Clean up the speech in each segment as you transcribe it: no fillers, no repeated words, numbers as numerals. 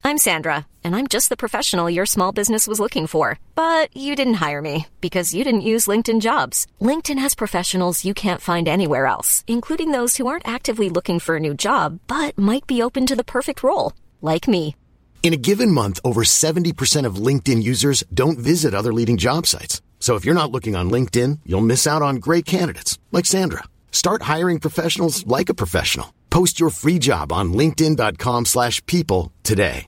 I'm Sandra, and I'm just the professional your small business was looking for. But you didn't hire me because you didn't use LinkedIn Jobs. LinkedIn has professionals you can't find anywhere else, including those who aren't actively looking for a new job, but might be open to the perfect role, like me. In a given month, over 70% of LinkedIn users don't visit other leading job sites. So if you're not looking on LinkedIn, you'll miss out on great candidates like Sandra. Start hiring professionals like a professional. Post your free job on linkedin.com/people today.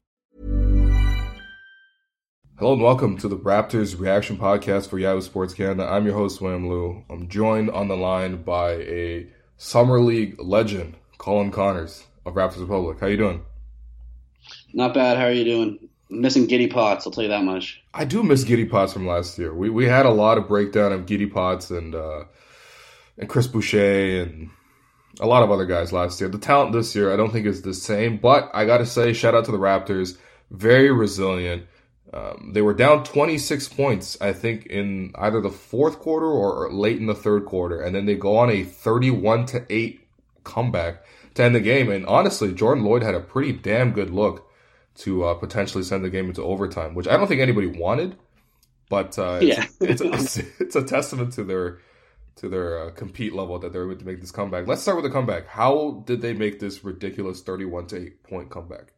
Hello and welcome to the Raptors Reaction Podcast for Yahoo Sports Canada. I'm your host, William Liu. I'm joined on the line by a Summer League legend, Colin Connors of Raptors Republic. How you doing? Not bad. How are you doing? Missing Giddy Potts, I'll tell you that much. I do miss Giddy Potts from last year. We had a lot of breakdown of Giddy Potts and Chris Boucher and a lot of other guys last year. The talent this year I don't think is the same, but I got to say, shout out to the Raptors. Very resilient. They were down 26 points, I think, in either the fourth quarter or late in the third quarter, and then they go on a 31-8 comeback to end the game. And honestly, Jordan Lloyd had a pretty damn good look to potentially send the game into overtime, which I don't think anybody wanted, but it's a testament to their compete level that they were able to make this comeback. Let's start with the comeback. How did they make this ridiculous 31-8 point comeback?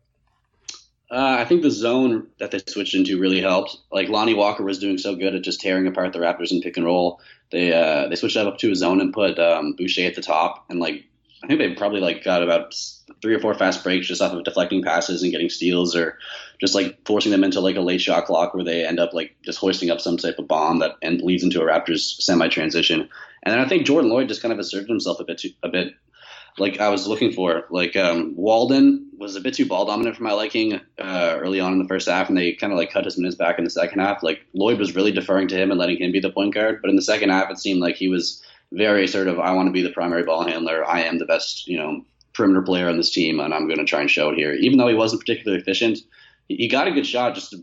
I think the zone that they switched into really helped. Like, Lonnie Walker was doing so good at just tearing apart the Raptors in pick and roll. They switched that up to a zone and put Boucher at the top, and I think they probably got about 3 or 4 fast breaks just off of deflecting passes and getting steals, or just forcing them into a late shot clock where they end up just hoisting up some type of bomb that leads into a Raptors semi-transition. And then I think Jordan Lloyd just kind of asserted himself a bit like I was looking for. Walden was a bit too ball dominant for my liking early on in the first half, and they kind of cut his minutes back in the second half. Lloyd was really deferring to him and letting him be the point guard, but in the second half it seemed like he was very assertive. I want to be the primary ball handler. I am the best, perimeter player on this team, and I'm going to try and show it here. Even though he wasn't particularly efficient, he got a good shot. Just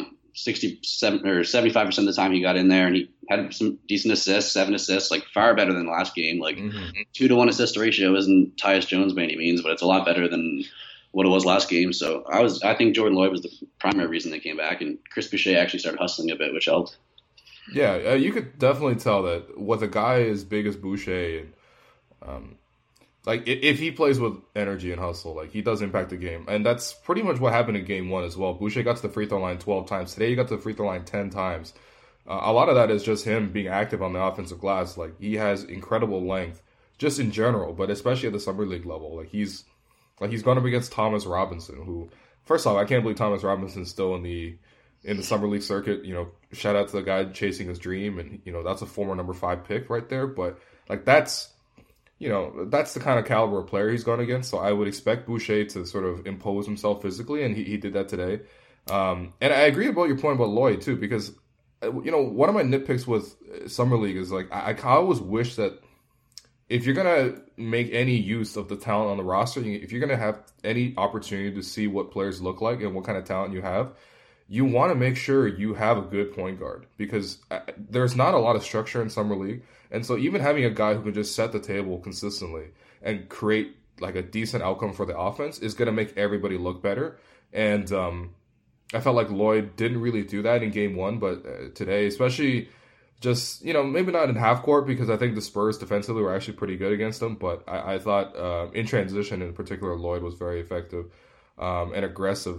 67 or 75% of the time he got in there, and he had some decent assists, 7 assists, far better than last game. 2-to-1 assist ratio isn't Tyus Jones by any means, but it's a lot better than what it was last game. So I think Jordan Lloyd was the primary reason they came back, and Chris Boucher actually started hustling a bit, which helped. Yeah, you could definitely tell that with a guy as big as Boucher, and if he plays with energy and hustle, he does impact the game. And that's pretty much what happened in game 1 as well. Boucher got to the free throw line 12 times. Today he got to the free throw line 10 times. A lot of that is just him being active on the offensive glass. He has incredible length just in general, but especially at the Summer League level. He's gone up against Thomas Robinson, who, first off, I can't believe Thomas Robinson's still in the Summer League circuit. Shout out to the guy chasing his dream, and that's a former number 5 pick right there. But that's the kind of caliber of player he's gone against. So I would expect Boucher to sort of impose himself physically, and he did that today. And I agree about your point about Lloyd too, because one of my nitpicks with Summer League is I always wish that if you're gonna make any use of the talent on the roster, if you're gonna have any opportunity to see what players look like and what kind of talent you have, you want to make sure you have a good point guard, because there's not a lot of structure in Summer League. And so even having a guy who can just set the table consistently and create a decent outcome for the offense is going to make everybody look better. And I felt like Lloyd didn't really do that in game 1, but today, especially just, maybe not in half court, because I think the Spurs defensively were actually pretty good against them. But I thought in transition in particular, Lloyd was very effective and aggressive.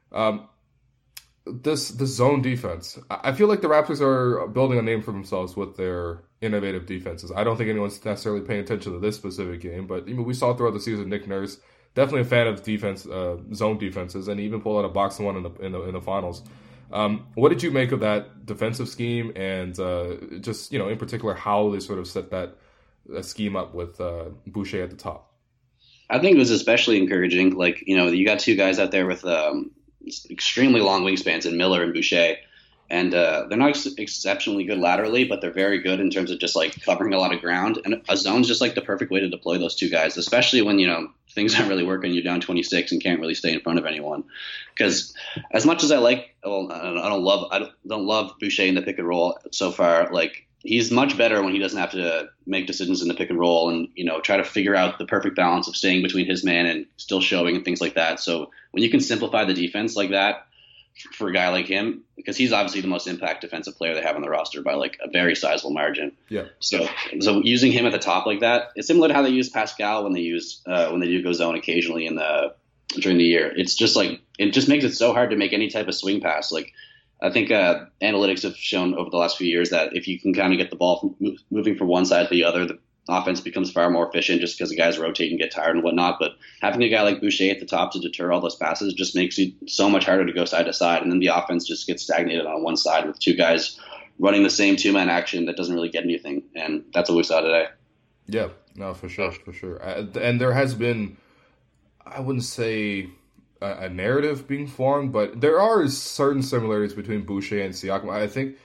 The zone defense, I feel like the Raptors are building a name for themselves with their innovative defenses. I don't think anyone's necessarily paying attention to this specific game, but we saw throughout the season Nick Nurse, definitely a fan of defense, zone defenses, and he even pulled out a box one in the finals. What did you make of that defensive scheme, and just in particular how they sort of set that scheme up with Boucher at the top? I think it was especially encouraging. You got 2 guys out there with extremely long wingspans in Miller and Boucher, and they're not exceptionally good laterally, but they're very good in terms of just covering a lot of ground. And a zone's just the perfect way to deploy those 2 guys, especially when things aren't really working. You're down 26 and can't really stay in front of anyone. Because as much as I don't love Boucher in the pick and roll so far, he's much better when he doesn't have to make decisions in the pick and roll and, try to figure out the perfect balance of staying between his man and still showing and things like that. So when you can simplify the defense like that for a guy like him, because he's obviously the most impact defensive player they have on the roster by like a very sizable margin. Yeah. So using him at the top like that, it's similar to how they use Pascal when they do go zone occasionally during the year. It's just like, it just makes it so hard to make any type of swing pass. Like, I think analytics have shown over the last few years that if you can kind of get the ball moving from one side to the other, the offense becomes far more efficient just because the guys rotate and get tired and whatnot. But having a guy like Boucher at the top to deter all those passes just makes it so much harder to go side to side. And then the offense just gets stagnated on one side with two guys running the same two-man action that doesn't really get anything. And that's what we saw today. Yeah, no, for sure. And there has been, I wouldn't say a narrative being formed, but there are certain similarities between Boucher and Siakam. I think,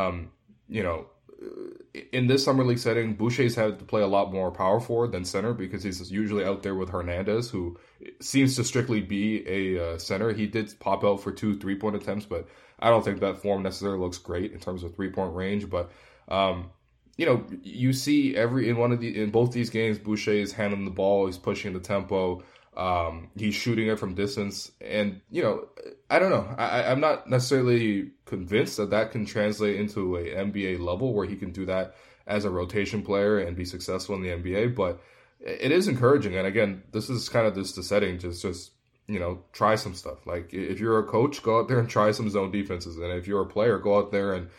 in this summer league setting, Boucher's had to play a lot more power forward than center because he's usually out there with Hernandez, who seems to strictly be a center. He did pop out for 2 3-point attempts, but I don't think that form necessarily looks great in terms of 3-point range. But you see in both these games, Boucher is handling the ball, he's pushing the tempo. He's shooting it from distance, and I don't know. I'm not necessarily convinced that can translate into a NBA level where he can do that as a rotation player and be successful in the NBA. But it is encouraging, and again, this is kind of the setting. Just try some stuff. Like if you're a coach, go out there and try some zone defenses, and if you're a player, go out there and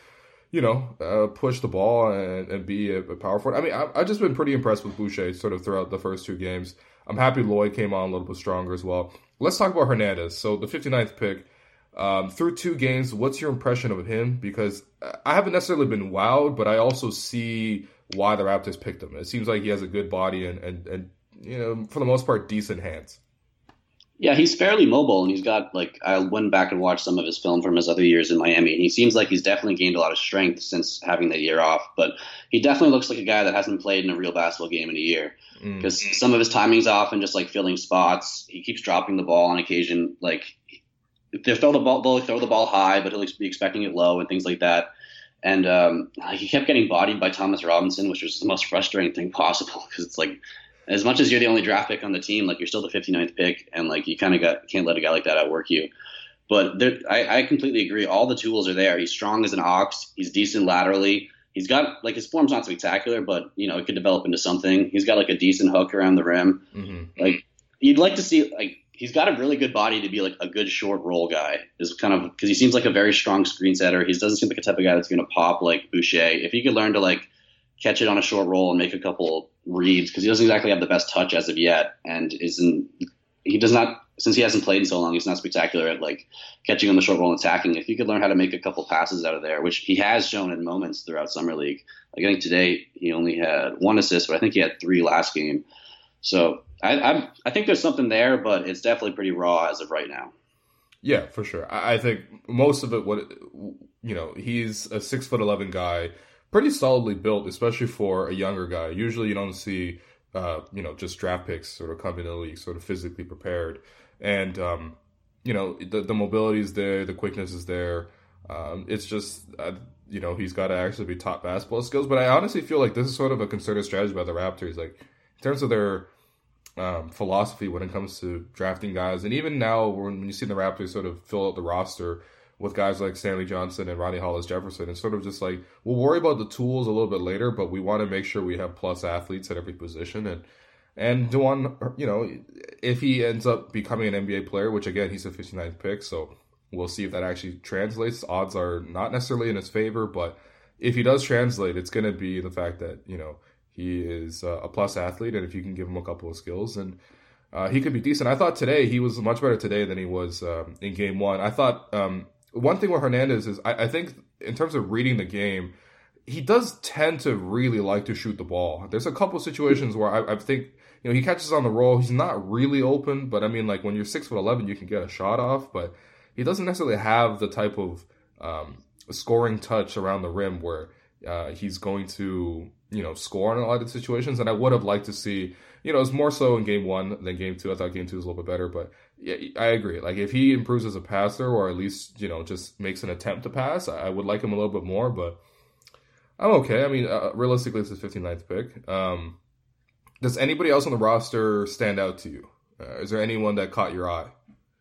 push the ball and be a power forward. I mean, I've just been pretty impressed with Boucher sort of throughout the first 2 games. I'm happy Lloyd came on a little bit stronger as well. Let's talk about Hernandez. So the 59th pick, through 2 games, what's your impression of him? Because I haven't necessarily been wowed, but I also see why the Raptors picked him. It seems like he has a good body and for the most part, decent hands. Yeah, he's fairly mobile, and he's got, I went back and watched some of his film from his other years in Miami, and he seems like he's definitely gained a lot of strength since having that year off. But he definitely looks like a guy that hasn't played in a real basketball game in a year, because some of his timing's off and just, filling spots. He keeps dropping the ball on occasion. They'll throw the ball high, but he'll be expecting it low and things like that. And he kept getting bodied by Thomas Robinson, which was the most frustrating thing possible, because it's as much as you're the only draft pick on the team, you're still the 59th pick, and you kind of can't let a guy like that outwork you. But I completely agree. All the tools are there. He's strong as an ox. He's decent laterally. He's got his form's not spectacular, but it could develop into something. He's got a decent hook around the rim. Mm-hmm. You'd like to see he's got a really good body to be a good short roll guy. Is kind of because he seems like a very strong screen setter. He doesn't seem like a type of guy that's going to pop like Boucher. If he could learn to catch it on a short roll and make a couple reads, because he doesn't exactly have the best touch as of yet, and he does not, since he hasn't played in so long, he's not spectacular at catching on the short roll and attacking. If he could learn how to make a couple passes out of there, which he has shown in moments throughout summer league. I think today he only had 1 assist, but I think he had 3 last game. So I think there's something there, but it's definitely pretty raw as of right now. Yeah, for sure. I think most of it, he's a 6'11" guy, pretty solidly built, especially for a younger guy. Usually you don't see, just draft picks sort of come in the league sort of physically prepared. And, the mobility is there, the quickness is there. It's just, he's got to actually be top basketball skills. But I honestly feel like this is sort of a concerted strategy by the Raptors, in terms of their philosophy when it comes to drafting guys. And even now, when you see the Raptors sort of fill out the roster with guys like Stanley Johnson and Ronnie Hollis-Jefferson, it's sort of just we'll worry about the tools a little bit later, but we want to make sure we have plus athletes at every position. And DeJuan, if he ends up becoming an NBA player, which again, he's a 59th pick, so we'll see if that actually translates. Odds are not necessarily in his favor, but if he does translate, it's going to be the fact that, he is a plus athlete, and if you can give him a couple of skills, and he could be decent. I thought today he was much better today than he was in game 1. I thought one thing with Hernandez is I think in terms of reading the game, he does tend to really like to shoot the ball. There's a couple of situations where I think, he catches on the roll. He's not really open, but I mean, when you're 6'11", you can get a shot off, but he doesn't necessarily have the type of scoring touch around the rim where he's going to, score in a lot of situations. And I would have liked to see, it's more so in game 1 than game 2. I thought game 2 was a little bit better, but yeah, I agree. If he improves as a passer, or at least, just makes an attempt to pass, I would like him a little bit more, but I'm okay. I mean, realistically, it's his 59th pick. Does anybody else on the roster stand out to you? Is there anyone that caught your eye?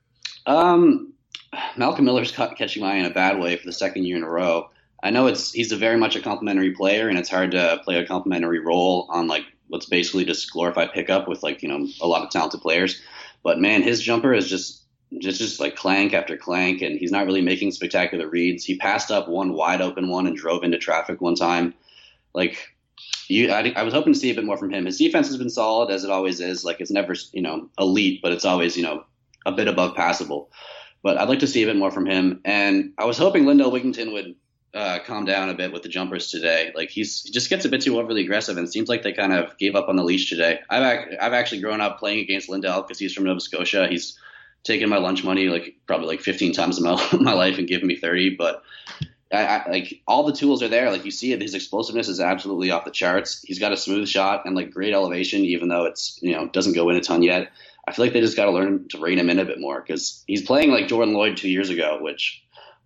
Malcolm Miller's catching my eye in a bad way for the second year in a row. I know he's very much a complimentary player, and it's hard to play a complimentary role on like what's basically just glorified pickup with like, a lot of talented players. But man, his jumper is just like clank after clank, and he's not really making spectacular reads. He passed up one wide open one and drove into traffic one time. Like I was hoping to see a bit more from him. His defense has been solid as it always is. Like it's never, elite, but it's always, a bit above passable. But I'd like to see a bit more from him. And I was hoping Lindell Wigginton would calm down a bit with the jumpers today. Like he just gets a bit too overly aggressive, and it seems like they kind of gave up on the leash today. I've actually grown up playing against Lindell because he's from Nova Scotia. He's taken my lunch money probably 15 times in my life and given me 30. But I like all the tools are there. Like you see it, his explosiveness is absolutely off the charts. He's got a smooth shot and like great elevation, even though it's doesn't go in a ton yet. I feel like they just got to learn to rein him in a bit more because he's playing like Jordan Lloyd 2 years ago, which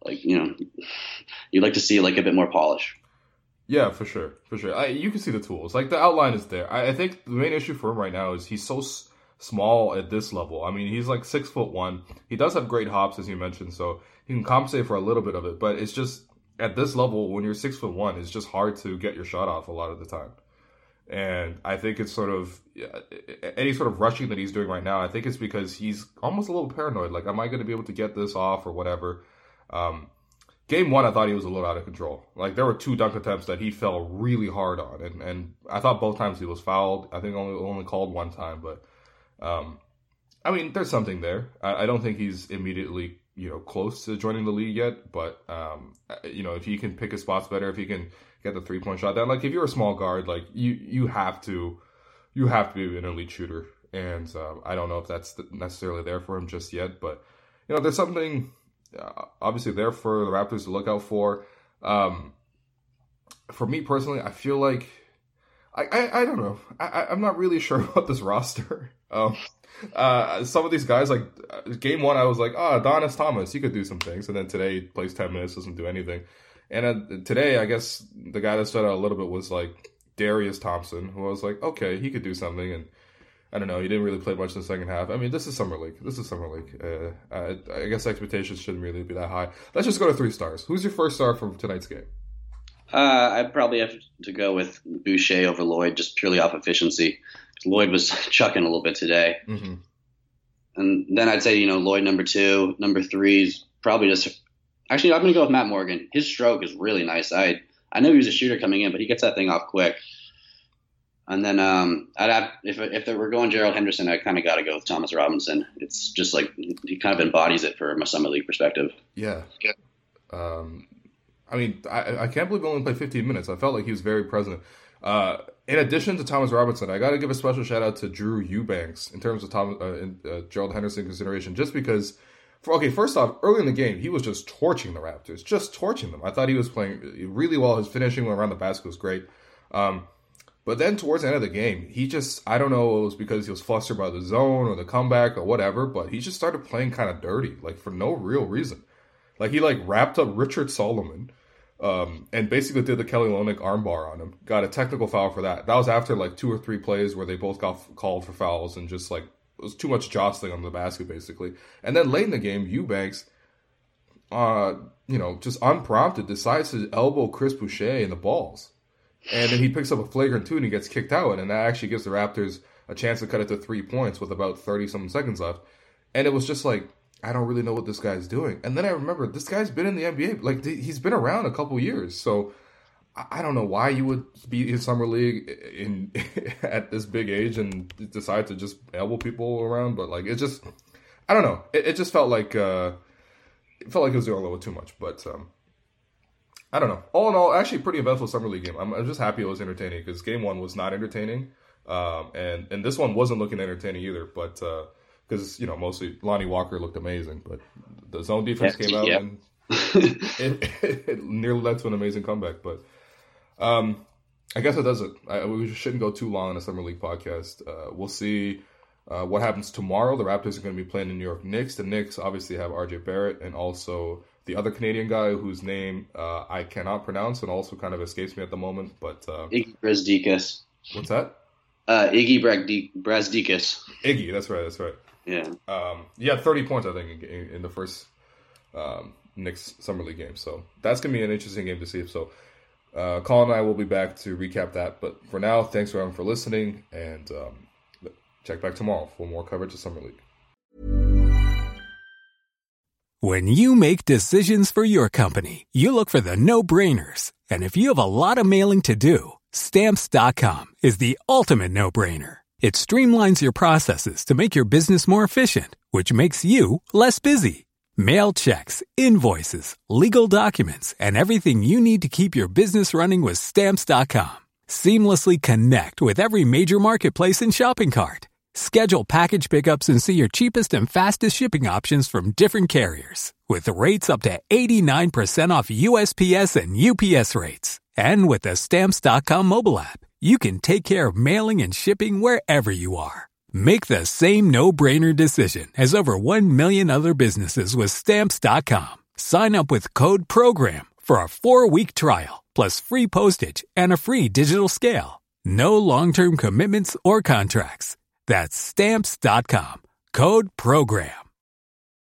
you'd like to see like a bit more polish. Yeah, for sure. You can see the tools. Like the outline is there. I think the main issue for him right now is he's so small at this level. I mean, he's like 6'1". He does have great hops, as you mentioned, so he can compensate for a little bit of it. But it's just at this level, when you're 6'1", it's just hard to get your shot off a lot of the time. And I think it's sort of any sort of rushing that he's doing right now. I think it's because he's almost a little paranoid. Like, am I going to be able to get this off or whatever? Game one, I thought he was a little out of control. Like, there were 2 dunk attempts that he fell really hard on, and I thought both times he was fouled. I think only called one time, but I mean, there's something there. I don't think he's immediately close to joining the league yet, but if he can pick his spots better, if he can get the 3-point shot down, like if you're a small guard, like you have to be an elite shooter, and I don't know if that's necessarily there for him just yet, but there's something obviously there for the Raptors to look out for. For me personally, I feel like I don't know. I'm not really sure about this roster. Some of these guys, like game one, I was like, Adonis Thomas, he could do some things. And then today he plays 10 minutes, doesn't do anything. And today, I guess the guy that stood out a little bit was like Darius Thompson, who I was like, okay, he could do something. And I don't know, he didn't really play much in the second half. I mean, this is Summer League. I guess expectations shouldn't really be that high. Let's just go to 3 stars. Who's your first star from tonight's game? I'd probably have to go with Boucher over Lloyd, just purely off efficiency. Lloyd was chucking a little bit today. Mm-hmm. And then I'd say, Lloyd number 2. Number 3 is probably just... Actually, I'm going to go with Matt Morgan. His stroke is really nice. I know he was a shooter coming in, but he gets that thing off quick. And then I'd have, if they were going Gerald Henderson, I kind of got to go with Thomas Robinson. It's just like he kind of embodies it from a summer league perspective. Yeah. I mean, I can't believe he only played 15 minutes. I felt like he was very present. In addition to Thomas Robinson, I got to give a special shout out to Drew Eubanks in terms of Gerald Henderson consideration, just because. First off, early in the game, he was just torching the Raptors, just torching them. I thought he was playing really well. His finishing around the basket was great. But then towards the end of the game, he just, I don't know if it was because he was flustered by the zone or the comeback or whatever, but he just started playing kind of dirty, like for no real reason. Like he wrapped up Richard Solomon and basically did the Kelly Olynyk armbar on him. Got a technical foul for that. That was after 2 or 3 plays where they both got called for fouls and just it was too much jostling on the basket, basically. And then late in the game, Eubanks, just unprompted, decides to elbow Chris Boucher in the balls. And then he picks up a flagrant 2 and he gets kicked out. And that actually gives the Raptors a chance to cut it to 3 points with about 30-something seconds left. And it was just like, I don't really know what this guy's doing. And then I remember, this guy's been in the NBA. He's been around a couple years. So I don't know why you would be in summer league at this big age and decide to just elbow people around, but it just, I don't know. It just felt like it was doing a little too much, but I don't know. All in all, actually, pretty eventful summer league game. I'm just happy it was entertaining because game one was not entertaining, and this one wasn't looking entertaining either. But because mostly Lonnie Walker looked amazing, but the zone defense came out and it nearly led to an amazing comeback, but. I guess it doesn't. We shouldn't go too long on a summer league podcast. We'll see what happens tomorrow. The Raptors are going to be playing the New York Knicks. The Knicks obviously have RJ Barrett and also the other Canadian guy whose name I cannot pronounce and also kind of escapes me at the moment. But Iggy Brazdeikis. What's that? Iggy Brazdeikis. Iggy, that's right. Yeah. He had 30 points, I think, in the first Knicks Summer League game. So that's going to be an interesting game to see. So Colin and I will be back to recap that. But for now, thanks everyone for listening. And check back tomorrow for more coverage of Summer League. When you make decisions for your company, you look for the no-brainers. And if you have a lot of mailing to do, Stamps.com is the ultimate no-brainer. It streamlines your processes to make your business more efficient, which makes you less busy. Mail checks, invoices, legal documents, and everything you need to keep your business running with Stamps.com. Seamlessly connect with every major marketplace and shopping cart. Schedule package pickups and see your cheapest and fastest shipping options from different carriers, with rates up to 89% off USPS and UPS rates. And with the Stamps.com mobile app, you can take care of mailing and shipping wherever you are. Make the same no-brainer decision as over 1 million other businesses with Stamps.com. Sign up with code PROGRAM for a 4-week trial, plus free postage and a free digital scale. No long-term commitments or contracts. That's Stamps.com. Code PROGRAM.